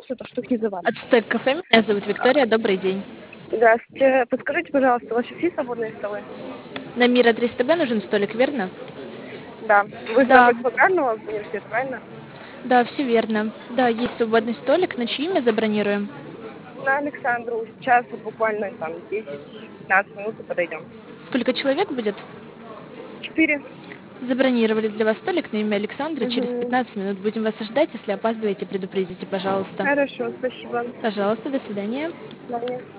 это штук не завалит. От Стек Кафе. Меня зовут Виктория. Добрый день. Здравствуйте. Подскажите, пожалуйста, у вас есть свободные столы? На Мира 300Б нужен столик, верно? Да. Вы же Да, напротив аграрного университета, правильно? да, все верно. Да, есть свободный столик. На чье имя забронируем? На Александру. Сейчас вот буквально там 10-15 минут и подойдем. Сколько человек будет? 4. Забронировали для вас столик на имя Александра. Через Угу. 15 минут будем вас ожидать. Если опаздываете, предупредите, пожалуйста. Хорошо, спасибо. Пожалуйста, до свидания. До свидания.